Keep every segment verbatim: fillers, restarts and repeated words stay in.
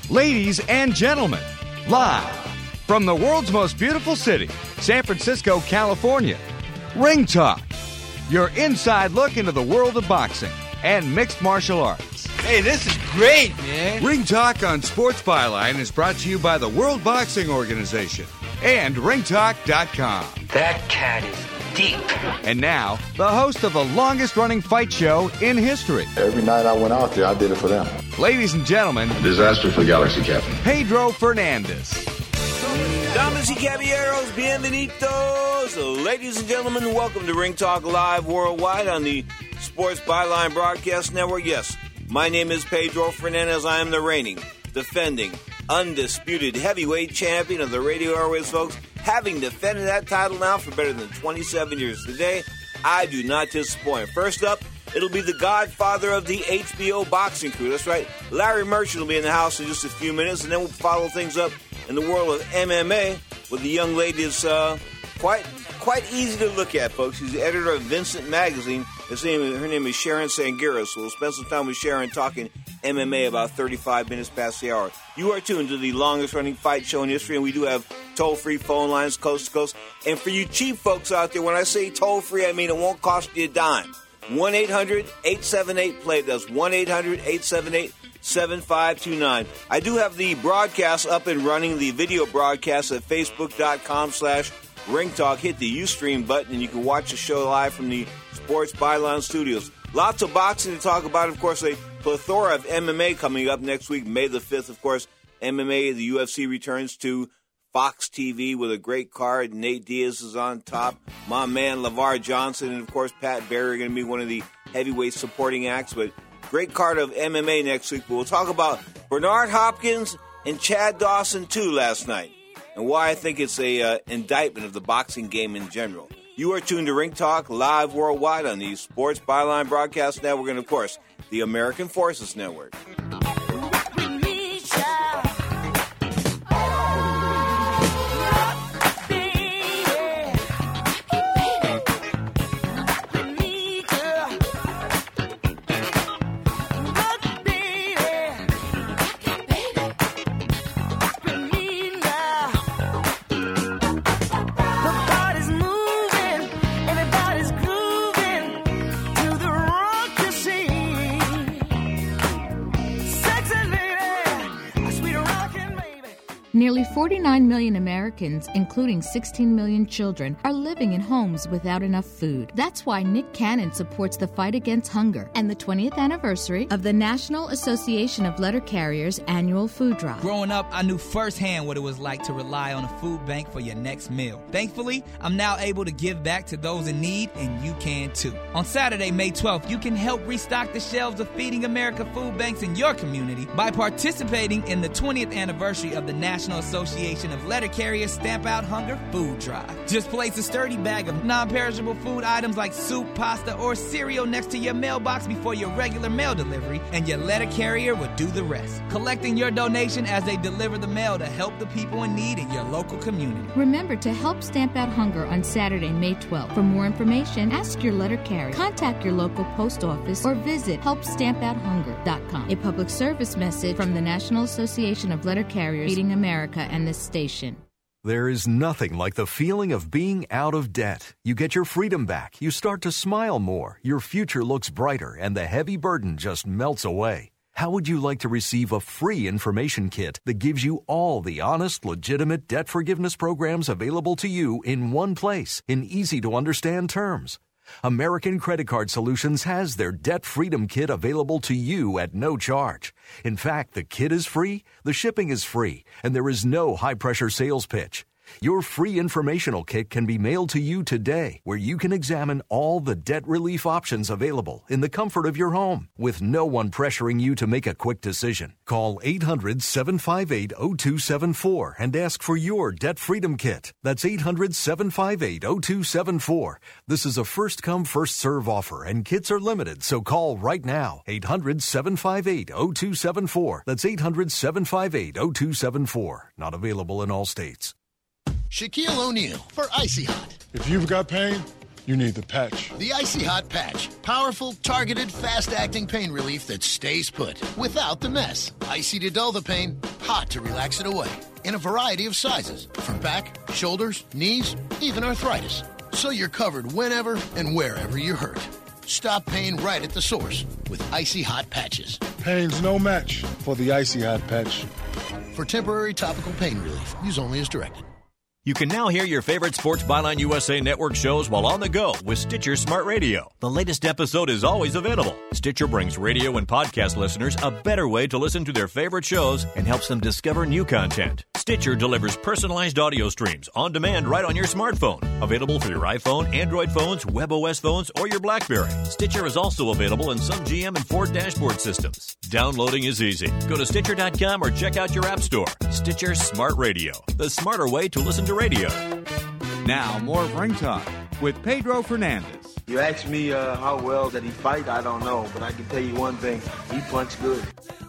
Ladies and gentlemen, live from the world's most beautiful city, San Francisco, California, Ring Talk, your inside look into the world of boxing and mixed martial arts. Hey, this is great, man. Ring Talk on Sports Byline is brought to you by the World Boxing Organization and ring talk dot com. That cat is deep. And now, the host of the longest-running fight show in history. Every night I went out there, I did it for them. Ladies and gentlemen, disaster for the galaxy, Captain. Pedro Fernandez. Damas y caballeros, bienvenidos. Ladies and gentlemen, welcome to Ring Talk Live Worldwide on the Sports Byline Broadcast Network. Yes, my name is Pedro Fernandez. I am the reigning, defending, undisputed heavyweight champion of the radio airways, folks. Having defended that title now for better than twenty-seven years today, I do not disappoint. First up, it'll be the godfather of the H B O boxing crew. That's right, Larry Merchant will be in the house in just a few minutes, and then we'll follow things up in the world of M M A with the young lady that's uh, quite quite easy to look at, folks. She's the editor of Vincent Magazine. His name, her name is Sharon Sangira, so we'll spend some time with Sharon talking M M A about thirty-five minutes past the hour. You are tuned to the longest-running fight show in history, and we do have toll-free phone lines coast to coast. And for you cheap folks out there, when I say toll-free, I mean it won't cost you a dime. one eight hundred eight seven eight play. That's one eight hundred eight seven eight seven five two nine. I do have the broadcast up and running, the video broadcast at facebook.com slash Ring Talk. Hit the Ustream button, and you can watch the show live from the Sports Byline Studios. Lots of boxing to talk about. Of course, a plethora of M M A coming up next week, May the fifth. Of course, M M A, the U F C returns to Fox T V with a great card. Nate Diaz is on top. My man, LeVar Johnson, and, of course, Pat Barry are going to be one of the heavyweight supporting acts. But great card of M M A next week. But we'll talk about Bernard Hopkins and Chad Dawson, too, last night, and why I think it's a uh, indictment of the boxing game in general. You are tuned to Ring Talk Live Worldwide on the Sports Byline Broadcast Network and, of course, the American Forces Network. Nearly forty-nine million Americans, including sixteen million children, are living in homes without enough food. That's why Nick Cannon supports the fight against hunger and the twentieth anniversary of the National Association of Letter Carriers annual food drive. Growing up, I knew firsthand what it was like to rely on a food bank for your next meal. Thankfully, I'm now able to give back to those in need, and you can too. On Saturday, May twelfth, you can help restock the shelves of Feeding America food banks in your community by participating in the twentieth anniversary of the National Association of Letter Carriers Stamp Out Hunger Food Drive. Just place a sturdy bag of non-perishable food items like soup, pasta, or cereal next to your mailbox before your regular mail delivery, and your letter carrier will do the rest, collecting your donation as they deliver the mail to help the people in need in your local community. Remember to help Stamp Out Hunger on Saturday, May twelfth. For more information, ask your letter carrier, contact your local post office, or visit help stamp out hunger dot com. A public service message from the National Association of Letter Carriers, Feeding America, and this station. There is nothing like the feeling of being out of debt. You get your freedom back, you start to smile more, your future looks brighter, and the heavy burden just melts away. How would you like to receive a free information kit that gives you all the honest, legitimate debt forgiveness programs available to you in one place, in easy-to-understand terms? American Credit Card Solutions has their Debt Freedom Kit available to you at no charge. In fact, the kit is free, the shipping is free, and there is no high-pressure sales pitch. Your free informational kit can be mailed to you today, where you can examine all the debt relief options available in the comfort of your home, with no one pressuring you to make a quick decision. Call eight hundred, seven five eight, zero two seven four and ask for your Debt Freedom Kit. That's eight hundred, seven five eight, zero two seven four. This is a first-come, first-serve offer, and kits are limited, so call right now. eight hundred, seven five eight, zero two seven four. That's eight hundred, seven five eight, zero two seven four. Not available in all states. Shaquille O'Neal for Icy Hot. If you've got pain, you need the patch. The Icy Hot Patch. Powerful, targeted, fast-acting pain relief that stays put without the mess. Icy to dull the pain, hot to relax it away in a variety of sizes, from back, shoulders, knees, even arthritis. So you're covered whenever and wherever you're hurt. Stop pain right at the source with Icy Hot Patches. Pain's no match for the Icy Hot Patch. For temporary topical pain relief, use only as directed. You can now hear your favorite Sports Byline U S A Network shows while on the go with Stitcher Smart Radio. The latest episode is always available. Stitcher brings radio and podcast listeners a better way to listen to their favorite shows and helps them discover new content. Stitcher delivers personalized audio streams on demand right on your smartphone. Available for your iPhone, Android phones, WebOS phones, or your BlackBerry. Stitcher is also available in some G M and Ford dashboard systems. Downloading is easy. Go to Stitcher dot com or check out your app store. Stitcher Smart Radio, the smarter way to listen to radio. Now, more of Ring Talk with Pedro Fernandez. You ask me uh, how well did he fight, I don't know, but I can tell you one thing, he punched good.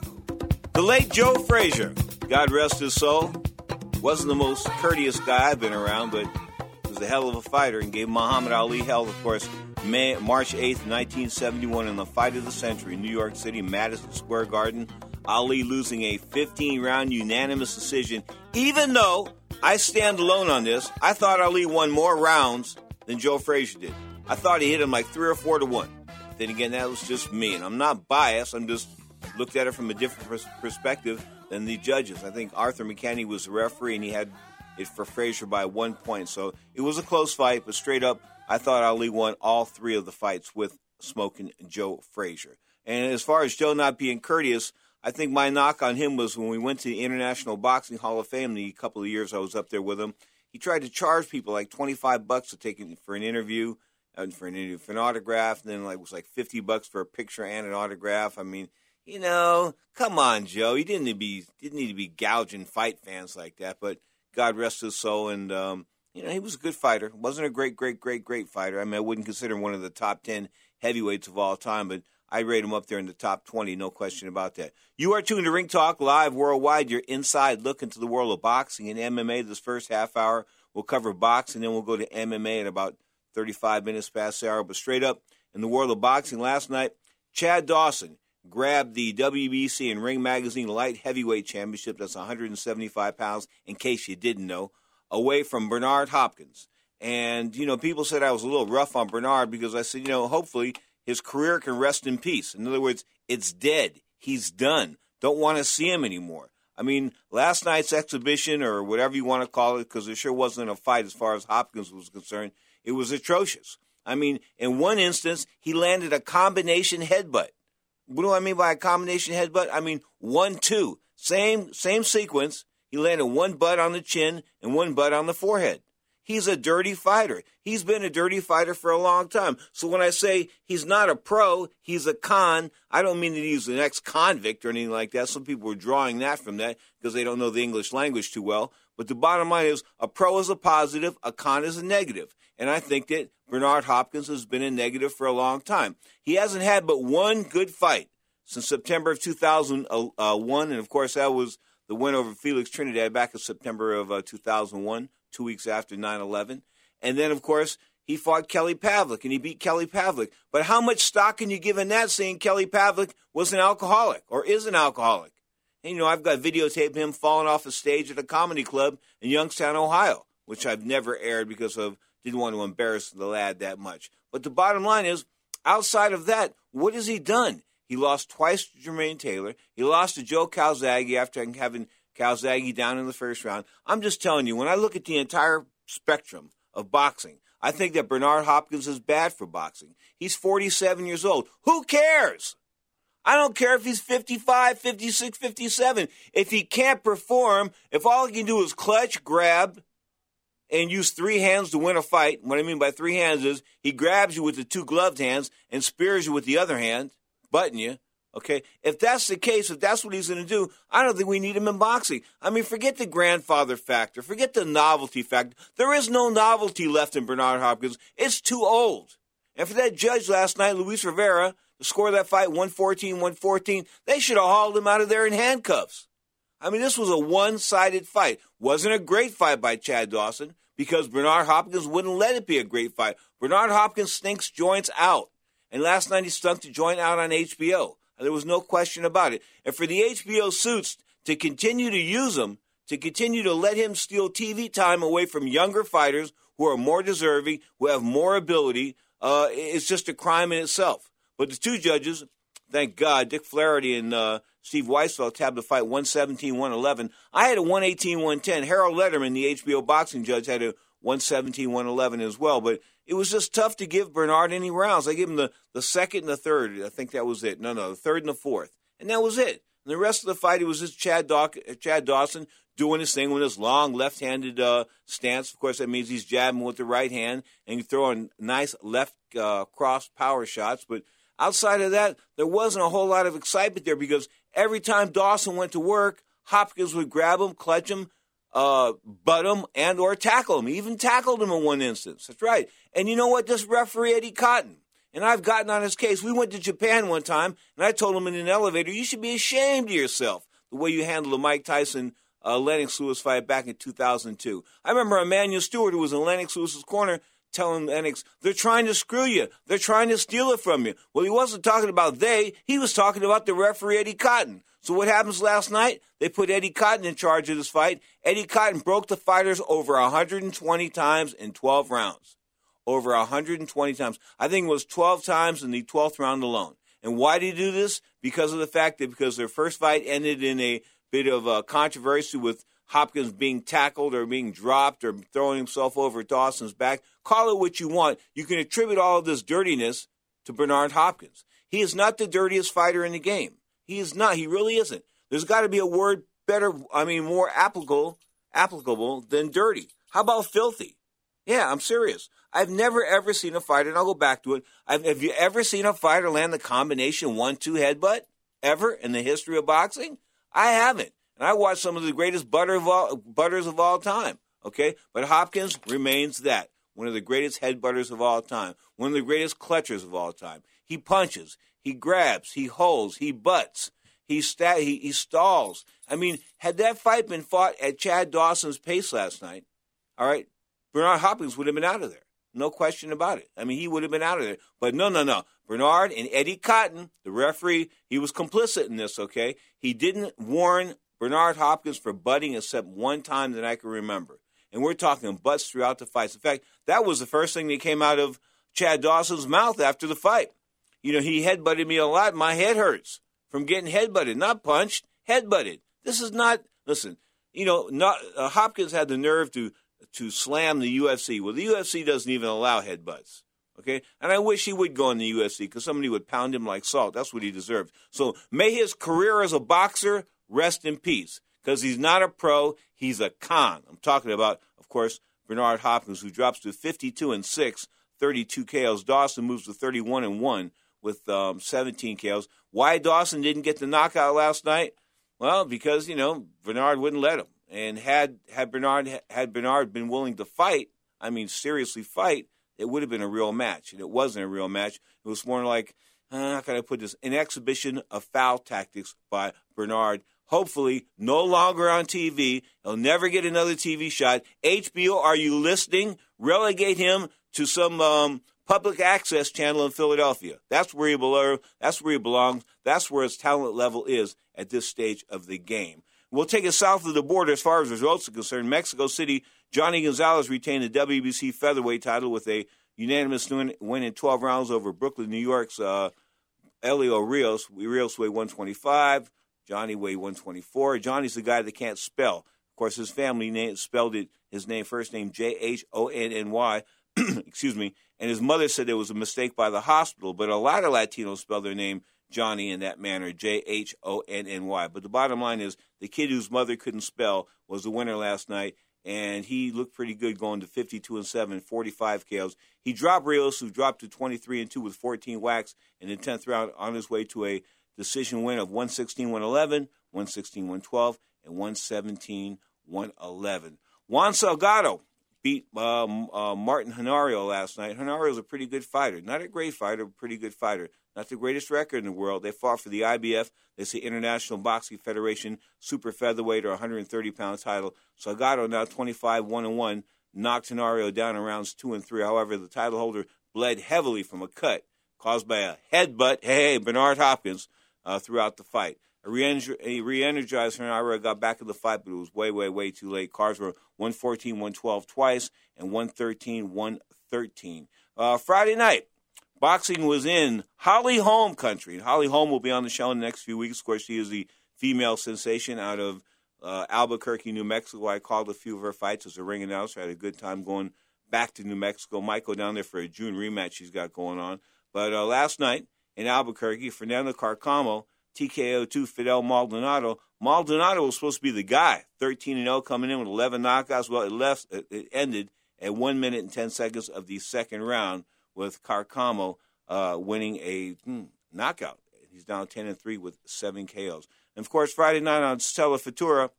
The late Joe Frazier, God rest his soul, wasn't the most courteous guy I've been around, but was a hell of a fighter and gave Muhammad Ali hell, of course, May, March eighth, nineteen seventy-one, in the fight of the century in New York City, Madison Square Garden. Ali losing a fifteen-round unanimous decision, even though I stand alone on this. I thought Ali won more rounds than Joe Frazier did. I thought he hit him like three or four to one. Then again, that was just me, and I'm not biased. I'm just looked at it from a different perspective than the judges. I think Arthur McKenney was the referee, and he had it for Frazier by one point. So it was a close fight, but straight up, I thought Ali won all three of the fights with smoking Joe Frazier. And as far as Joe not being courteous, I think my knock on him was when we went to the International Boxing Hall of Fame the couple of years I was up there with him. He tried to charge people like twenty-five bucks to take it for an interview, and for an interview for an autograph, and then like it was like fifty bucks for a picture and an autograph. I mean, you know, come on, Joe. He didn't need to be didn't need to be gouging fight fans like that. But God rest his soul, and um, you know, he was a good fighter. Wasn't a great, great, great, great fighter. I mean, I wouldn't consider him one of the top ten heavyweights of all time, but I rate him up there in the top twenty, no question about that. You are tuned to Ring Talk Live Worldwide, your inside look into the world of boxing and M M A. This first half hour, we'll cover boxing, then we'll go to M M A at about thirty-five minutes past the hour. But straight up, in the world of boxing, last night, Chad Dawson grabbed the W B C and Ring Magazine Light Heavyweight Championship, that's one hundred seventy-five pounds, in case you didn't know, away from Bernard Hopkins. And, you know, people said I was a little rough on Bernard because I said, you know, hopefully his career can rest in peace. In other words, it's dead. He's done. Don't want to see him anymore. I mean, last night's exhibition, or whatever you want to call it, because there sure wasn't a fight as far as Hopkins was concerned, it was atrocious. I mean, in one instance, he landed a combination headbutt. What do I mean by a combination headbutt? I mean, one, two. Same, same sequence. He landed one butt on the chin and one butt on the forehead. He's a dirty fighter. He's been a dirty fighter for a long time. So when I say he's not a pro, he's a con, I don't mean that he's an ex-convict or anything like that. Some people are drawing that from that because they don't know the English language too well. But the bottom line is a pro is a positive, a con is a negative. And I think that Bernard Hopkins has been a negative for a long time. He hasn't had but one good fight since September of two thousand one. And, of course, that was the win over Felix Trinidad back in September of uh, two thousand one. Two weeks after nine eleven. And then, of course, he fought Kelly Pavlik, and he beat Kelly Pavlik. But how much stock can you give in that, saying Kelly Pavlik was an alcoholic or is an alcoholic? And, you know, I've got videotape him falling off a stage at a comedy club in Youngstown, Ohio, which I've never aired because of didn't want to embarrass the lad that much. But the bottom line is, outside of that, what has he done? He lost twice to Jermaine Taylor. He lost to Joe Calzaghe after having Calzaghe down in the first round. I'm just telling you, when I look at the entire spectrum of boxing, I think that Bernard Hopkins is bad for boxing. He's forty-seven years old. Who cares? I don't care if he's fifty-five, fifty-six, fifty-seven. If he can't perform, if all he can do is clutch, grab, and use three hands to win a fight, what I mean by three hands is he grabs you with the two gloved hands and spears you with the other hand, butting you. Okay, if that's the case, if that's what he's going to do, I don't think we need him in boxing. I mean, forget the grandfather factor. Forget the novelty factor. There is no novelty left in Bernard Hopkins. It's too old. And for that judge last night, Luis Rivera, to score that fight one fourteen, one fourteen, they should have hauled him out of there in handcuffs. I mean, this was a one-sided fight. Wasn't a great fight by Chad Dawson because Bernard Hopkins wouldn't let it be a great fight. Bernard Hopkins stinks joints out. And last night he stunk the joint out on H B O. There was no question about it. And for the H B O suits to continue to use him, to continue to let him steal T V time away from younger fighters who are more deserving, who have more ability, uh, it's just a crime in itself. But the two judges, thank God, Dick Flaherty and uh, Steve Weisfeld tabbed the fight one seventeen one eleven. I had a one eighteen one ten. Harold Letterman, the H B O boxing judge, had a one seventeen one eleven as well. But it was just tough to give Bernard any rounds. I gave him the, the second and the third. I think that was it. No, no, the third and the fourth. And that was it. And the rest of the fight, it was just Chad, Daw- Chad Dawson doing his thing with his long left-handed uh, stance. Of course, that means he's jabbing with the right hand and throwing nice left uh, cross power shots. But outside of that, there wasn't a whole lot of excitement there because every time Dawson went to work, Hopkins would grab him, clutch him, uh, butt him, and or tackle him. He even tackled him in one instance. That's right. And you know what? This referee, Eddie Cotton, and I've gotten on his case. We went to Japan one time, and I told him in an elevator, you should be ashamed of yourself the way you handled the Mike Tyson uh, Lennox Lewis fight back in two thousand two. I remember Emmanuel Stewart, who was in Lennox Lewis's corner, telling Lennox, they're trying to screw you. They're trying to steal it from you. Well, he wasn't talking about they. He was talking about the referee, Eddie Cotton. So what happens last night? They put Eddie Cotton in charge of this fight. Eddie Cotton broke the fighters over one hundred twenty times in twelve rounds. Over one hundred twenty times. I think it was twelve times in the twelfth round alone. And why did he do this? Because of the fact that because their first fight ended in a bit of uh, controversy with Hopkins being tackled or being dropped or throwing himself over Dawson's back. Call it what you want. You can attribute all of this dirtiness to Bernard Hopkins. He is not the dirtiest fighter in the game. He is not. He really isn't. There's got to be a word better, I mean, more applicable, applicable than dirty. How about filthy? Yeah, I'm serious. I've never, ever seen a fighter, and I'll go back to it. I've, have you ever seen a fighter land the combination one two headbutt? Ever in the history of boxing? I haven't. And I watched some of the greatest butter of all, butters of all time. Okay? But Hopkins remains that. One of the greatest headbutters of all time. One of the greatest clutchers of all time. He punches. He grabs. He holds. He butts. He, sta- he, he stalls. I mean, had that fight been fought at Chad Dawson's pace last night, all right, Bernard Hopkins would have been out of there. No question about it. I mean, he would have been out of there. But no, no, no. Bernard and Eddie Cotton, the referee, he was complicit in this, okay? He didn't warn Bernard Hopkins for butting except one time that I can remember. And we're talking butts throughout the fights. In fact, that was the first thing that came out of Chad Dawson's mouth after the fight. You know, he headbutted me a lot. My head hurts from getting headbutted. Not punched, headbutted. This is not, listen, you know, not, uh, Hopkins had the nerve to to slam the U F C. Well, the U F C doesn't even allow headbutts, okay? And I wish he would go in the U F C because somebody would pound him like salt. That's what he deserved. So may his career as a boxer rest in peace because he's not a pro. He's a con. I'm talking about, of course, Bernard Hopkins, who drops to fifty-two and six, thirty-two K Os. Dawson moves to thirty-one and one with um, seventeen K Os. Why Dawson didn't get the knockout last night? Well, because, you know, Bernard wouldn't let him. And had had Bernard had Bernard been willing to fight, I mean seriously fight, it would have been a real match. And it wasn't a real match. It was more like, uh, how can I put this, an exhibition of foul tactics by Bernard. Hopefully, no longer on T V. He'll never get another T V shot. H B O, are you listening? Relegate him to some um, public access channel in Philadelphia. That's where he belongs. That's where he belongs. That's where his talent level is at this stage of the game. We'll take it south of the border as far as results are concerned. Mexico City, Johnny Gonzalez retained the W B C featherweight title with a unanimous win in twelve rounds over Brooklyn, New York's uh, Elio Rios. Rios weighed one twenty-five. Johnny weighed one twenty-four. Johnny's the guy that can't spell. Of course, his family name spelled it, his name, first name, J H O N N Y. Excuse me. And his mother said it was a mistake by the hospital, but a lot of Latinos spell their name Johnny in that manner, J H O N N Y. But the bottom line is the kid whose mother couldn't spell was the winner last night, and he looked pretty good going to fifty-two and seven, forty-five K Os. He dropped Rios, who dropped to twenty-three and two with fourteen whacks in the tenth round, on his way to a decision win of one sixteen one eleven, one sixteen one twelve, and one seventeen one eleven. Juan Salgado beat um, uh, Martin Honorio last night. Honorio's a pretty good fighter. Not a great fighter, but a pretty good fighter. Not the greatest record in the world. They fought for the I B F. That's the International Boxing Federation super featherweight or one hundred thirty pound title. Salgado now twenty-five one and one, knocked Honorio down in rounds two and three. However, the title holder bled heavily from a cut caused by a headbutt, hey, Bernard Hopkins, uh, throughout the fight. He re-energized Herrera, got back in the fight, but it was way, way, way too late. Cards were one fourteen, one twelve twice, and one thirteen, one thirteen. Uh, Friday night, boxing was in Holly Holm country. Holly Holm will be on the show in the next few weeks. Of course, she is the female sensation out of uh, Albuquerque, New Mexico. I called a few of her fights as a ring announcer. I had a good time going back to New Mexico. Might go down there for a June rematch she's got going on. But uh, last night in Albuquerque, Fernando Carcamo T K O two Fidel Maldonado. Maldonado was supposed to be the guy, thirteen and oh coming in with eleven knockouts. Well, it left. It ended at one minute and ten seconds of the second round with Carcamo uh, winning a hmm, knockout. He's down ten and three with seven K Os. And, of course, Friday night on Stella Futura,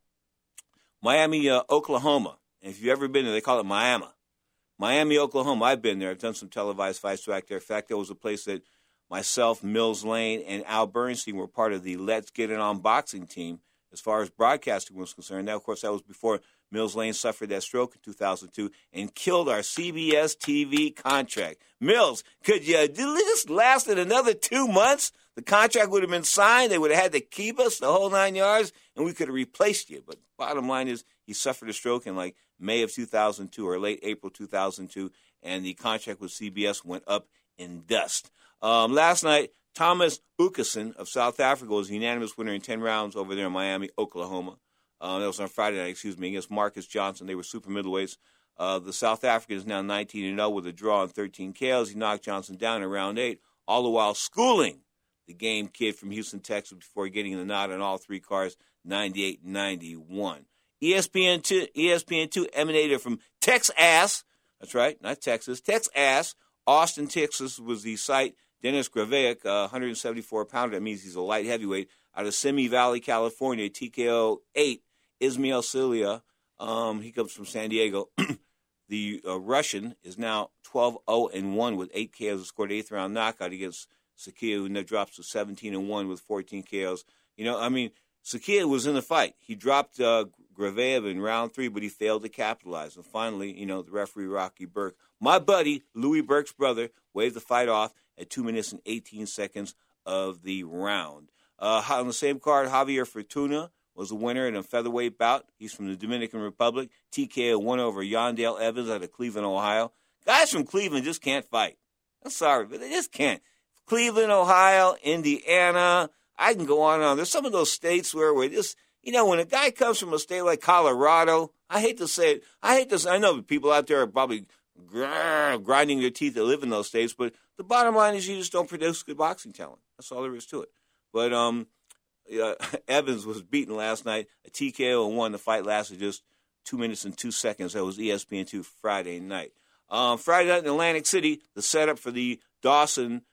Miami, uh, Oklahoma. And if you've ever been there, they call it Miami. Miami, Oklahoma. I've been there. I've done some televised fights back there. In fact, there was a place that myself, Mills Lane, and Al Bernstein were part of the Let's Get It On boxing team as far as broadcasting was concerned. Now, of course, that was before Mills Lane suffered that stroke in two thousand two and killed our C B S T V contract. Mills, could you do this lasted another two months? The contract would have been signed. They would have had to keep us the whole nine yards, and we could have replaced you. But bottom line is he suffered a stroke in like May of two thousand two or late April two thousand two, and the contract with C B S went up in dust. Um, last night, Thomas Ukason of South Africa was a unanimous winner in ten rounds over there in Miami, Oklahoma. Uh, that was on Friday night, excuse me, against Marcus Johnson. They were super middleweights. Uh, the South African is now nineteen and oh with a draw and thirteen K Os. He knocked Johnson down in round eight, all the while schooling the game kid from Houston, Texas, before getting the nod on all three cards, ninety-eight ninety-one. E S P N two, E S P N two emanated from Texas. That's right, not Texas. Texas. Austin, Texas was the site. Dennis Graveik, uh, one seventy-four pounder. That means he's a light heavyweight. Out of Simi Valley, California, T K O eight. Ismail Celia, um, he comes from San Diego. The uh, Russian is now twelve oh and one with eight K Os. Scored eighth round knockout against Sakia, who now drops to seventeen and one with fourteen K Os. You know, I mean, Sakia was in the fight. He dropped uh, Graveev in round three, but he failed to capitalize. And finally, you know, the referee, Rocky Burke, my buddy, Louis Burke's brother, waved the fight off at two minutes and eighteen seconds of the round. Uh, on the same card, Javier Fortuna was the winner in a featherweight bout. He's from the Dominican Republic. T K O won over Yandale Evans out of Cleveland, Ohio. Guys from Cleveland just can't fight. I'm sorry, but they just can't. Cleveland, Ohio, Indiana, I can go on and on. There's some of those states where we just, you know, when a guy comes from a state like Colorado, I hate to say it. I hate to say, I know people out there are probably grinding their teeth that live in those states, but the bottom line is you just don't produce good boxing talent. That's all there is to it. But um, uh, Evans was beaten last night, a T K O and won. The fight lasted just two minutes and two seconds. That was E S P N two Friday night. Um, Friday night in Atlantic City, the setup for the Dawson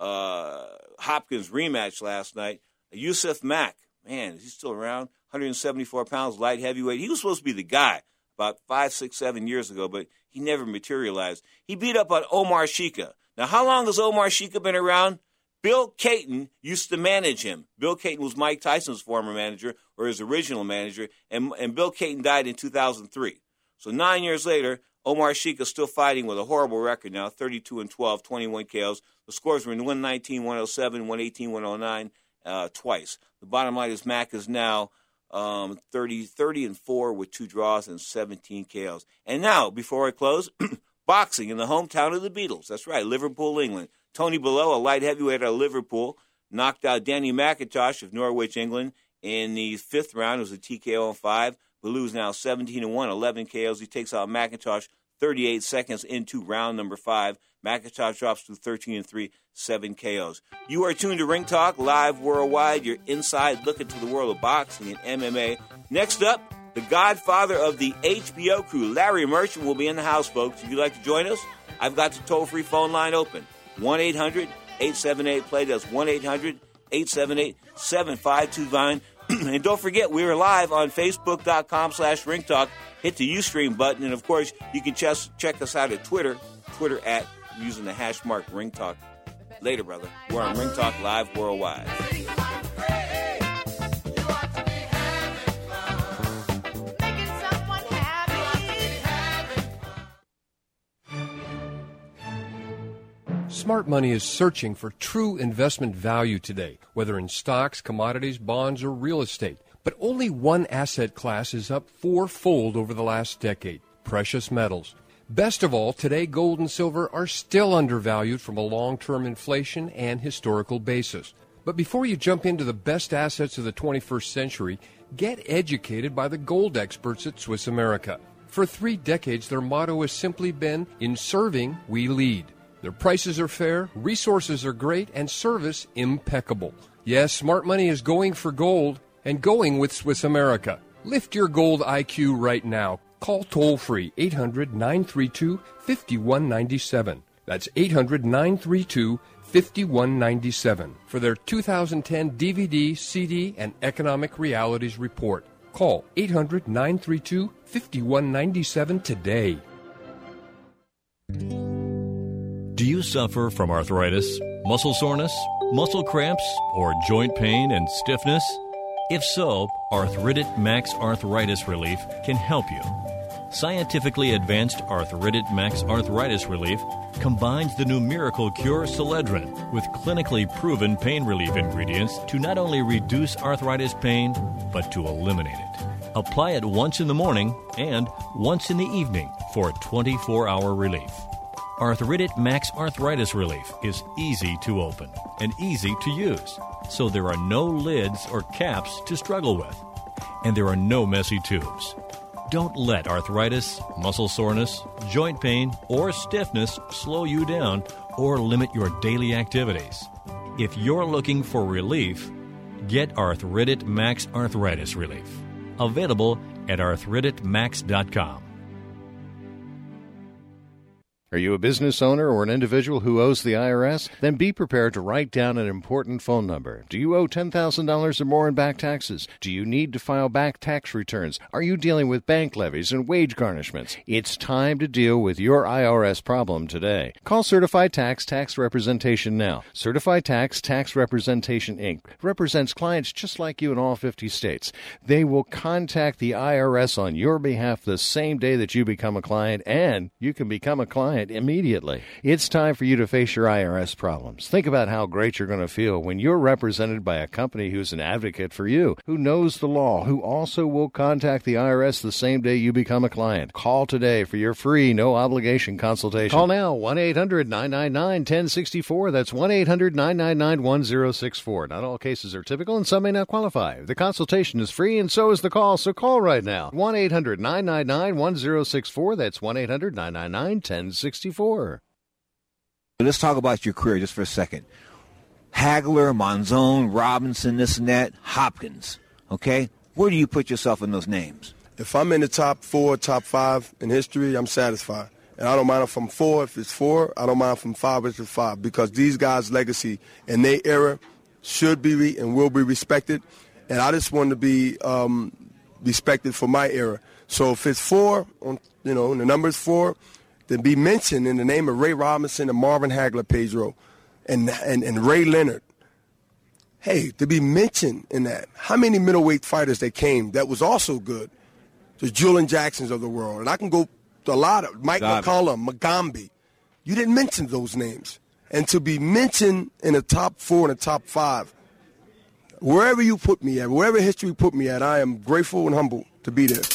uh, Hopkins rematch last night. Yusuf Mack, man, is he still around? one seventy-four pounds, light heavyweight. He was supposed to be the guy about five, six, seven years ago, but he never materialized. He beat up on Omar Shika. Now, how long has Omar Shika been around? Bill Caton used to manage him. Bill Caton was Mike Tyson's former manager, or his original manager, and, and Bill Caton died in two thousand three. So nine years later, Omar Shika is still fighting with a horrible record now, thirty-two and twelve, twenty-one K Os. The scores were in one nineteen, one oh seven, one eighteen, one oh nine uh, twice. The bottom line is Mack is now um, thirty, thirty and four with two draws and seventeen K Os. And now, before I close, boxing in the hometown of the Beatles. That's right, Liverpool, England. Tony Bellew, a light heavyweight out of Liverpool, knocked out Danny McIntosh of Norwich, England in the fifth round. It was a T K O in five. Bellew's now seventeen and one, eleven K Os. He takes out McIntosh thirty-eight seconds into round number five. McIntosh drops to thirteen and three, seven K Os. You are tuned to Ring Talk Live Worldwide, your inside look into the world of boxing and M M A. Next up, the godfather of the H B O crew, Larry Merchant, will be in the house, folks. If you'd like to join us, I've got the toll-free phone line open. one eight hundred, eight seven eight, play. That's one eight hundred, eight seven eight, seven five two nine. And don't forget, we are live on Facebook.com slash Ring Talk. Hit the Ustream button. And, of course, you can just check us out at Twitter, Twitter at using the hash mark Ring Talk. Later, brother. We're on Ring Talk Live Worldwide. Smart Money is searching for true investment value today, whether in stocks, commodities, bonds, or real estate. But only one asset class is up fourfold over the last decade: precious metals. Best of all, today gold and silver are still undervalued from a long-term inflation and historical basis. But before you jump into the best assets of the twenty-first century, get educated by the gold experts at Swiss America. For three decades, their motto has simply been, "In serving, we lead." Their prices are fair, resources are great, and service impeccable. Yes, Smart Money is going for gold and going with Swiss America. Lift your gold I Q right now. Call toll-free eight hundred, nine three two, five one nine seven. That's eight hundred, nine three two, five one nine seven for their two thousand ten D V D, C D, and Economic Realities Report. Call eight hundred, nine three two, five one nine seven today. Do you suffer from arthritis, muscle soreness, muscle cramps, or joint pain and stiffness? If so, Arthritic Max Arthritis Relief can help you. Scientifically advanced Arthritic Max Arthritis Relief combines the new miracle cure Celedrin with clinically proven pain relief ingredients to not only reduce arthritis pain, but to eliminate it. Apply it once in the morning and once in the evening for twenty-four hour relief. Arthritic Max Arthritis Relief is easy to open and easy to use, so there are no lids or caps to struggle with, and there are no messy tubes. Don't let arthritis, muscle soreness, joint pain, or stiffness slow you down or limit your daily activities. If you're looking for relief, get Arthritic Max Arthritis Relief. Available at arthritic max dot com. Are you a business owner or an individual who owes the I R S? Then be prepared to write down an important phone number. Do you owe ten thousand dollars or more in back taxes? Do you need to file back tax returns? Are you dealing with bank levies and wage garnishments? It's time to deal with your I R S problem today. Call Certified Tax Tax Representation now. Certified Tax Tax Representation, Incorporated represents clients just like you in all fifty states. They will contact the I R S on your behalf the same day that you become a client, and you can become a client immediately. It's time for you to face your I R S problems. Think about how great you're going to feel when you're represented by a company who's an advocate for you, who knows the law, who also will contact the I R S the same day you become a client. Call today for your free, no-obligation consultation. Call now, one eight hundred, nine nine nine, one zero six four. That's one eight hundred, nine nine nine, one zero six four. Not all cases are typical, and some may not qualify. The consultation is free, and so is the call, so call right now. one eight hundred, nine nine nine, one zero six four. That's one eight hundred, nine nine nine, one zero six four. Let's talk about your career just for a second. Hagler, Monzon, Robinson, this and that, Hopkins, okay? Where do you put yourself in those names? If I'm in the top four, top five in history, I'm satisfied. And I don't mind if I'm four, if it's four. I don't mind if I'm five, if it's five. Because these guys' legacy in their era should be re- and will be respected. And I just want to be um, respected for my era. So if it's four, on, you know, and the number is four, then be mentioned in the name of Ray Robinson and Marvin Hagler, Pedro, and, and, and Ray Leonard. Hey, to be mentioned in that. How many middleweight fighters that came that was also good? The Julian Jacksons of the world. And I can go to a lot of Mike Got McCullough, it. Mugambi. You didn't mention those names. And to be mentioned in the top four and the top five, wherever you put me at, wherever history put me at, I am grateful and humble to be there.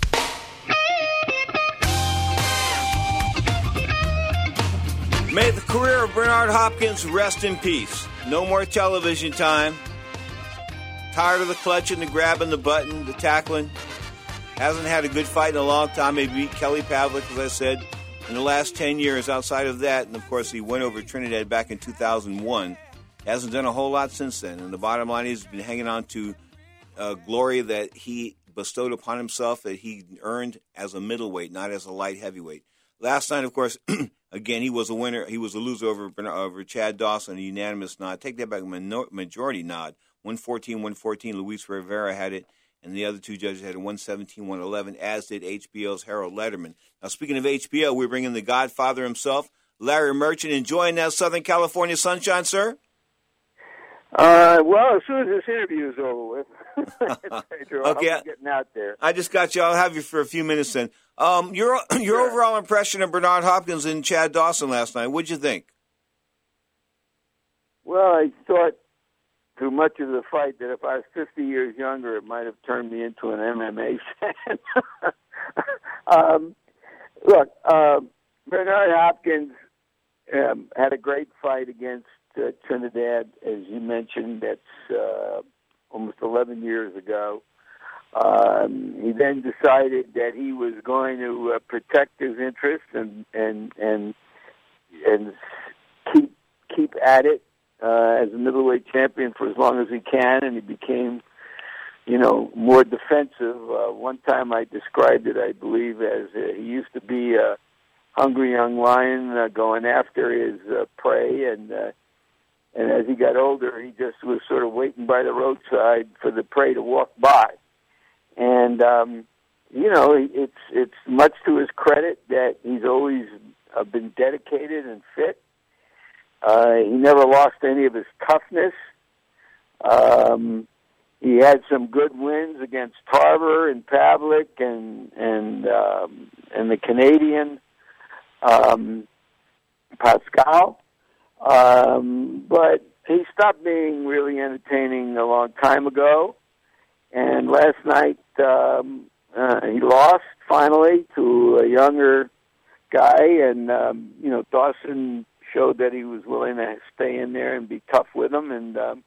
May the career of Bernard Hopkins rest in peace. No more television time. Tired of the clutching, the grabbing, the button, the tackling. Hasn't had a good fight in a long time. He beat Kelly Pavlik, as I said, in the last ten years. Outside of that, and of course he went over Trinidad back in two thousand one. Hasn't done a whole lot since then. And the bottom line is he's been hanging on to uh, glory that he bestowed upon himself, that he earned as a middleweight, not as a light heavyweight. Last night, of course, again, he was a winner. He was a loser over over Chad Dawson, a unanimous nod. Take that back, majority nod. one fourteen, one fourteen. Luis Rivera had it, and the other two judges had it one seventeen, one eleven, as did H B O's Harold Lederman. Now, speaking of H B O, we're bringing the Godfather himself, Larry Merchant, enjoying that Southern California sunshine, sir? Uh, well, as soon as this interview is over with, Pedro, okay, I'm getting out there. I just got you. I'll have you for a few minutes then. Um, your your sure. overall impression of Bernard Hopkins and Chad Dawson last night, what'd you think? Well, I thought through much of the fight that if I was fifty years younger, it might have turned me into an M M A fan. um, look, uh, Bernard Hopkins um, had a great fight against uh, Trinidad, as you mentioned. That's uh, almost eleven years ago. Um, he then decided that he was going to uh, protect his interests and and and and keep keep at it. Uh, as a middleweight champion for as long as he can, and he became, you know, more defensive. Uh, one time I described it, I believe, as uh, he used to be a hungry young lion uh, going after his uh, prey, and uh, and as he got older, he just was sort of waiting by the roadside for the prey to walk by. And um, you know, it's it's much to his credit that he's always uh, been dedicated and fit. Uh, he never lost any of his toughness. Um, he had some good wins against Tarver and Pavlik and and um, and the Canadian um, Pascal, um, but he stopped being really entertaining a long time ago. And last night um, uh, he lost finally to a younger guy, and um, you know, Dawson showed that he was willing to stay in there and be tough with him, and um,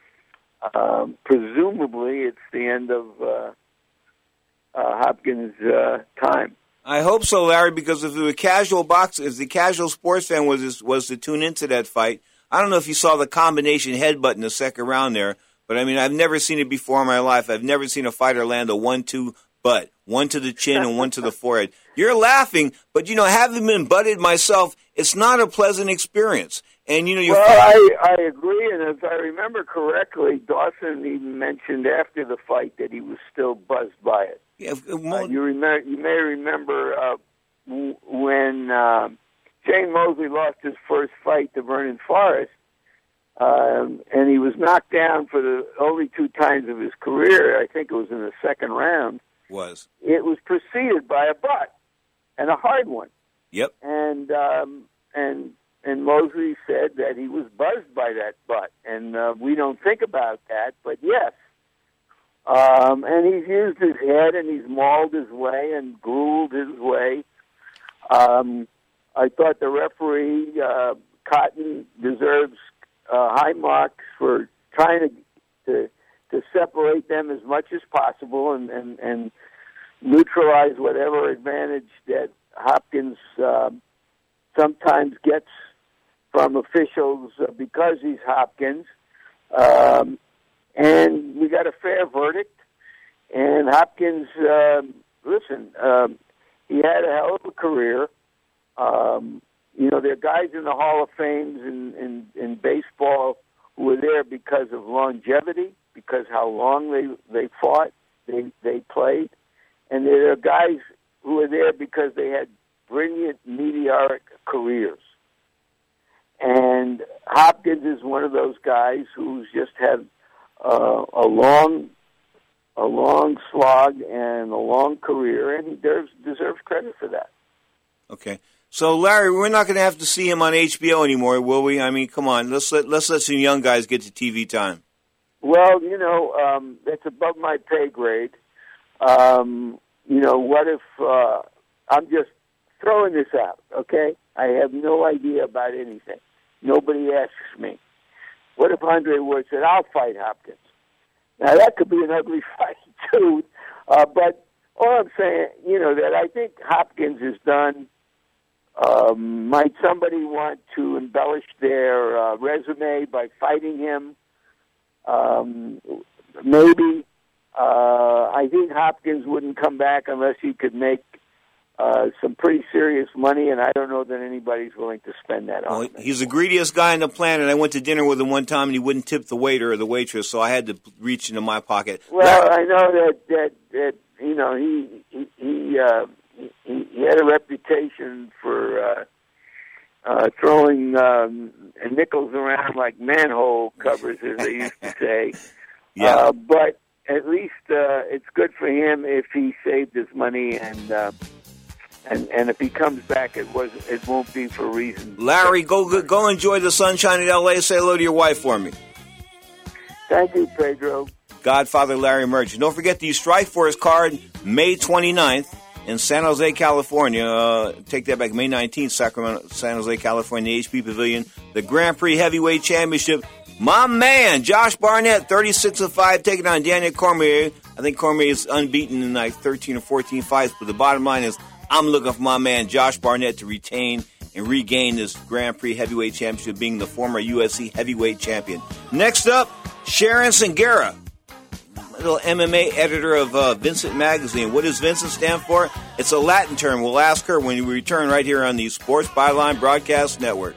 um, presumably it's the end of uh, uh, Hopkins' uh, time. I hope so, Larry, because if the casual box, if the casual sports fan was was to tune into that fight, I don't know if you saw the combination headbutt in the second round there, but I mean, I've never seen it before in my life. I've never seen a fighter land a one-two butt, one to the chin and one to the forehead. You're laughing, but, you know, having been butted myself, it's not a pleasant experience. And, you know, you're well, I, I agree, and if I remember correctly, Dawson even mentioned after the fight that he was still buzzed by it. Yeah, uh, you, remember, you may remember uh, w- when uh, Shane Mosley lost his first fight to Vernon Forrest, um, and he was knocked down for the only two times of his career. I think it was in the second round. Was. It was preceded by a butt, and a hard one. Yep. And um, and and Mosley said that he was buzzed by that butt, and uh, we don't think about that, but yes. Um, and he's used his head, and he's mauled his way and grueled his way. Um, I thought the referee, uh, Cotton, deserves uh, high marks for trying to, to to separate them as much as possible and, and, and neutralize whatever advantage that Hopkins uh, sometimes gets from officials uh, because he's Hopkins. Um, and we got a fair verdict. And Hopkins, uh, listen, um, he had a hell of a career. Um, you know, there are guys in the Hall of Fame in, in, in baseball who were there because of longevity, because how long they they fought, they they played, and there are guys who are there because they had brilliant meteoric careers. And Hopkins is one of those guys who's just had uh, a long, a long slog and a long career, and he deserves deserves credit for that. Okay. So, Larry, we're not going to have to see him on H B O anymore, will we? I mean, come on, let's let let's let some young guys get to T V time. Well, you know, um, that's above my pay grade. Um, you know, what if uh, I'm just throwing this out? Okay, I have no idea about anything. Nobody asks me. What if Andre Ward said, "I'll fight Hopkins"? Now that could be an ugly fight too. Uh, but all I'm saying, you know, that I think Hopkins has done. Um, might somebody want to embellish their uh, resume by fighting him? Um, maybe. Uh, I think Hopkins wouldn't come back unless he could make uh, some pretty serious money, and I don't know that anybody's willing to spend that on well, him. He's the greediest guy on the planet. I went to dinner with him one time, and he wouldn't tip the waiter or the waitress, so I had to reach into my pocket. Well, Larry, I know that, that, that you know, he, he, he uh, He, he had a reputation for uh, uh, throwing um, nickels around like manhole covers, as they used to say. Yeah. Uh, but at least uh, it's good for him if he saved his money and uh, And and if he comes back, it was it won't be for reasons. Larry, go go, go enjoy the sunshine in L A. Say hello to your wife for me. Thank you, Pedro. Godfather Larry Merchant. Don't forget the Strike Force card, May twenty-ninth in San Jose, California. Uh, take that back, May nineteenth, Sacramento, San Jose, California, the H P Pavilion. The Grand Prix Heavyweight Championship. My man, Josh Barnett, thirty-six and five, taking on Daniel Cormier. I think Cormier is unbeaten in like thirteen or fourteen fights, but the bottom line is I'm looking for my man Josh Barnett to retain and regain this Grand Prix Heavyweight Championship, being the former U F C Heavyweight Champion. Next up, Sharon Singera, little M M A editor of uh, Vincent Magazine. What does Vincent stand for? It's a Latin term. We'll ask her when we return right here on the Sports Byline Broadcast Network.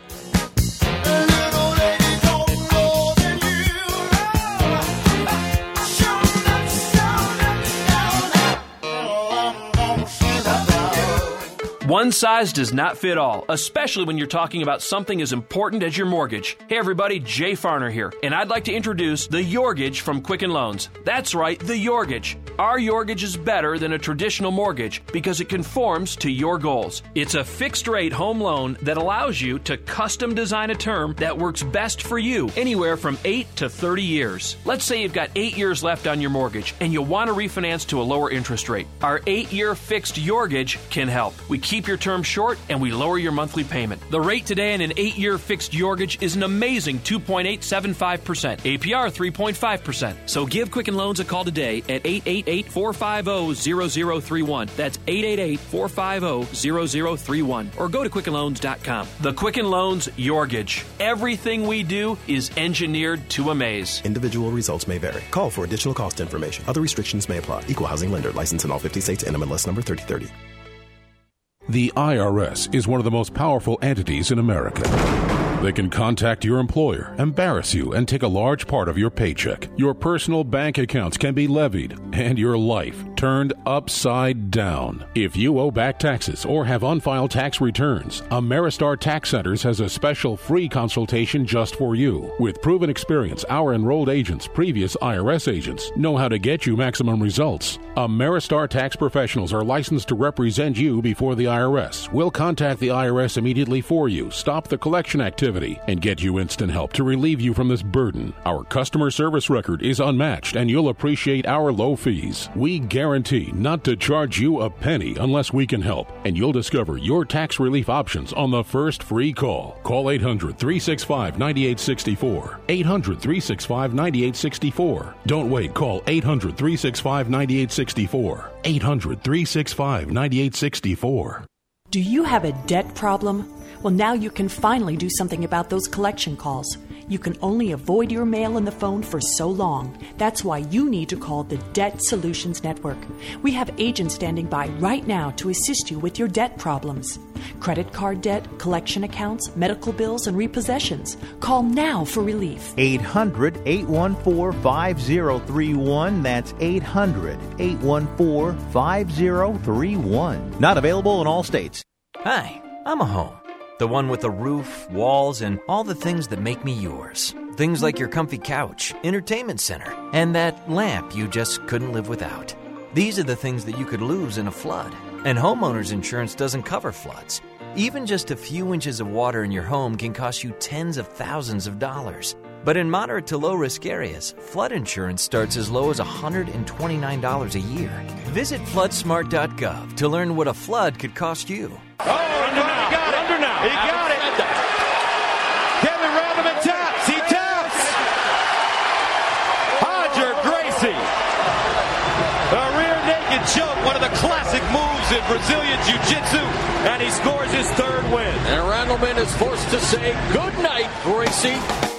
One size does not fit all, especially when you're talking about something as important as your mortgage. Hey everybody, Jay Farner here, and I'd like to introduce the Yorgage from Quicken Loans. That's right, the Yorgage. Our Yorgage is better than a traditional mortgage because it conforms to your goals. It's a fixed-rate home loan that allows you to custom design a term that works best for you, anywhere from eight to thirty years. Let's say you've got eight years left on your mortgage and you want to refinance to a lower interest rate. Our eight-year fixed Yorgage can help. We keep your term short and we lower your monthly payment. The rate today on an eight-year fixed Yorgage is an amazing two point eight seven five percent. A P R three point five percent. So give Quicken Loans a call today at eight eight eight, four five zero, zero zero three one. That's eight eight eight, four five zero, zero zero three one. Or go to quicken loans dot com. The Quicken Loans Yorgage. Everything we do is engineered to amaze. Individual results may vary. Call for additional cost information. Other restrictions may apply. Equal housing lender. License in all fifty states. N M L S number thirty thirty. The I R S is one of the most powerful entities in America. They can contact your employer, embarrass you, and take a large part of your paycheck. Your personal bank accounts can be levied, and your life turned upside down. If you owe back taxes or have unfiled tax returns, Ameristar Tax Centers has a special free consultation just for you. With proven experience, our enrolled agents, previous I R S agents, know how to get you maximum results. Ameristar Tax Professionals are licensed to represent you before the I R S. We'll contact the I R S immediately for you, stop the collection activity, and get you instant help to relieve you from this burden. Our customer service record is unmatched, and you'll appreciate our low fees. We guarantee not to charge you a penny unless we can help, and you'll discover your tax relief options on the first free call. Call eight hundred, three six five, nine eight six four. eight hundred, three six five, nine eight six four. Don't wait. Call eight hundred, three six five, nine eight six four. eight hundred, three six five, nine eight six four. Do you have a debt problem? Well, now you can finally do something about those collection calls. You can only avoid your mail and the phone for so long. That's why you need to call the Debt Solutions Network. We have agents standing by right now to assist you with your debt problems. Credit card debt, collection accounts, medical bills, and repossessions. Call now for relief. eight hundred, eight one four, five zero three one. That's eight hundred, eight one four, five zero three one. Not available in all states. Hi, I'm a home. The one with the roof, walls, and all the things that make me yours. Things like your comfy couch, entertainment center, and that lamp you just couldn't live without. These are the things that you could lose in a flood. And homeowner's insurance doesn't cover floods. Even just a few inches of water in your home can cost you tens of thousands of dollars. But in moderate to low-risk areas, flood insurance starts as low as one hundred twenty-nine dollars a year. Visit flood smart dot gov to learn what a flood could cost you. Oh, under now. He got it. Under now. He got it. Kevin Randleman taps. He taps. Roger Gracie. A rear naked choke, one of the classic moves in Brazilian Jiu-Jitsu, and he scores his third win. And Randleman is forced to say good night, Gracie.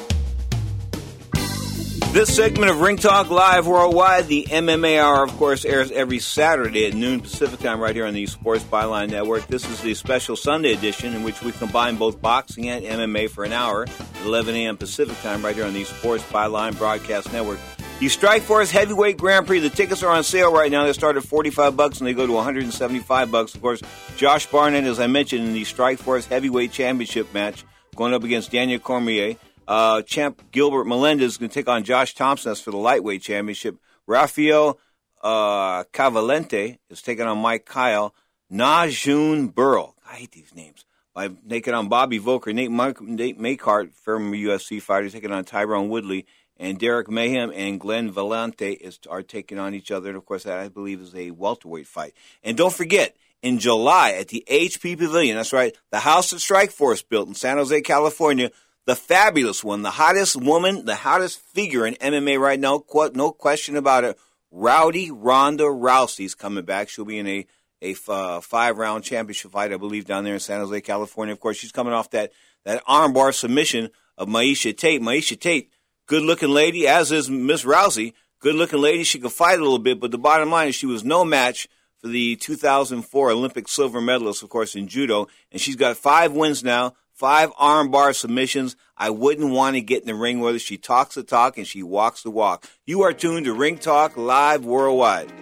This segment of Ring Talk Live Worldwide, the M M A Hour, of course, airs every Saturday at noon Pacific Time right here on the Sports Byline Network. This is the special Sunday edition in which we combine both boxing and M M A for an hour at eleven a.m. Pacific Time right here on the Sports Byline Broadcast Network. The Strike Force Heavyweight Grand Prix, the tickets are on sale right now. They start at forty-five bucks and they go to one hundred seventy-five bucks. Of course, Josh Barnett, as I mentioned, in the Strike Force Heavyweight Championship match, going up against Daniel Cormier. Uh, champ Gilbert Melendez is going to take on Josh Thompson. That's for the lightweight championship. Rafael uh, Cavalente is taking on Mike Kyle. Najun Burl. I hate these names. By taking on Bobby Volker, Nate, Mark, Nate Makart, former U F C fighter, taking on Tyrone Woodley, and Derek Mayhem and Glenn Vellante is, are taking on each other. And, of course, that I believe is a welterweight fight. And don't forget, in July at the H P Pavilion, that's right, the house that Strikeforce built in San Jose, California, the fabulous one, the hottest woman, the hottest figure in M M A right now, no question about it, Rowdy Ronda Rousey's coming back. She'll be in a a uh, five-round championship fight, I believe, down there in San Jose, California. Of course, she's coming off that, that armbar submission of Miesha Tate. Miesha Tate, good-looking lady, as is Miss Rousey. Good-looking lady. She could fight a little bit, but the bottom line is she was no match for the two thousand four Olympic silver medalist, of course, in judo. And she's got five wins now, five armbar submissions. I wouldn't want to get in the ring with her. She talks the talk and she walks the walk. You are tuned to Ring Talk Live Worldwide.